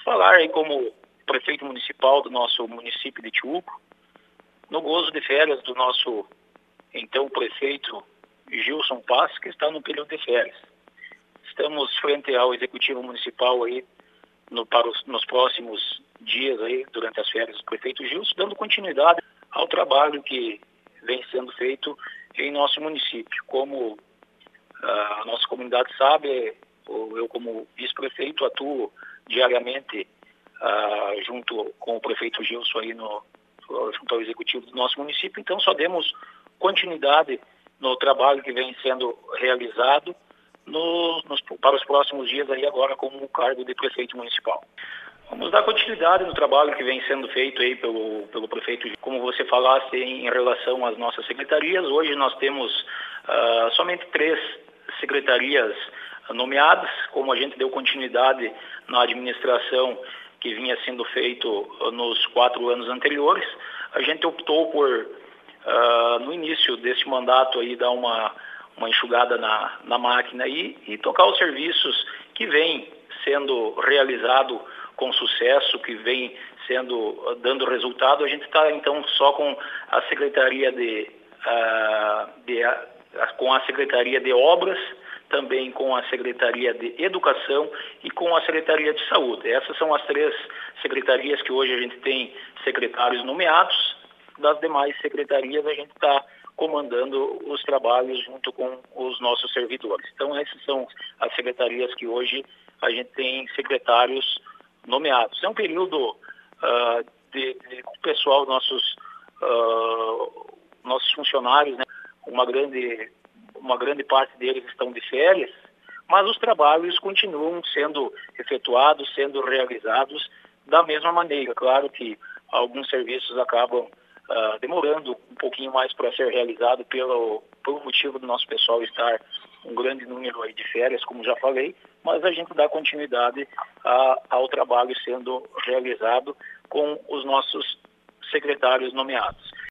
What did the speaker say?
falar aí como prefeito municipal do nosso município de Tiúco, no gozo de férias do nosso então prefeito Gilson Paz, que está no período de férias. Estamos frente ao executivo municipal aí nos próximos dias aí, durante as férias do prefeito Gilson, dando continuidade ao trabalho que vem sendo feito em nosso município. Como a nossa comunidade sabe, eu como vice-prefeito atuo diariamente junto com o prefeito Gilson aí junto ao executivo do nosso município, então só demos continuidade no trabalho que vem sendo realizado para os próximos dias aí agora como o cargo de prefeito municipal. Vamos dar continuidade no trabalho que vem sendo feito aí pelo prefeito. Como você falasse em relação às nossas secretarias, hoje nós temos somente 3 secretarias nomeadas, como a gente deu continuidade na administração que vinha sendo feito nos 4 anos anteriores. A gente optou por, no início desse mandato, aí, dar uma enxugada na máquina aí e tocar os serviços que vêm sendo realizado com sucesso, que vem dando resultado. A gente está então só com a secretaria com a secretaria de obras, também com a secretaria de educação e com a secretaria de saúde. Essas são as 3 secretarias que hoje a gente tem secretários nomeados. Das demais secretarias a gente está comandando os trabalhos junto com os nossos servidores. Então essas são as secretarias que hoje a gente tem secretários nomeados. É um período de o pessoal, nossos funcionários, né? Uma grande parte deles estão de férias, mas os trabalhos continuam sendo efetuados, sendo realizados da mesma maneira. Claro que alguns serviços acabam demorando um pouquinho mais para ser realizado pelo motivo do nosso pessoal estar um grande número aí de férias, como já falei, mas a gente dá continuidade ao trabalho sendo realizado com os nossos secretários nomeados.